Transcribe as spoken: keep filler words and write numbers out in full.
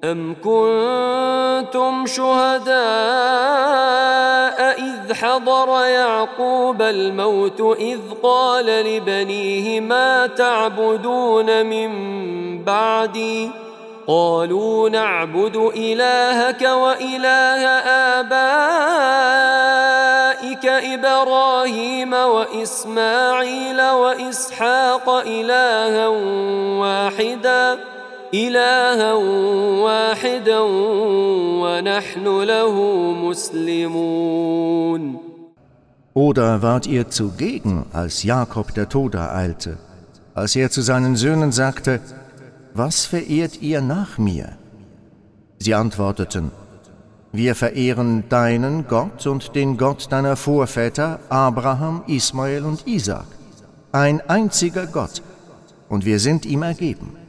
أم كنتم شهداء إذ حضر يعقوب الموت إذ قال لبنيه ما تعبدون من بعدي قالوا نعبد إلهك وإله آبائك إبراهيم وإسماعيل وإسحاق إلها واحدا إلها واحدا ونحن له مسلمون. Oder wart ihr zugegen, als Jakob der Tod ereilte, als er zu seinen Söhnen sagte: Was verehrt ihr nach mir? Sie antworteten: Wir verehren deinen Gott und den Gott deiner Vorväter Abraham, Ismael und Isaak, ein einziger Gott, und wir sind ihm ergeben.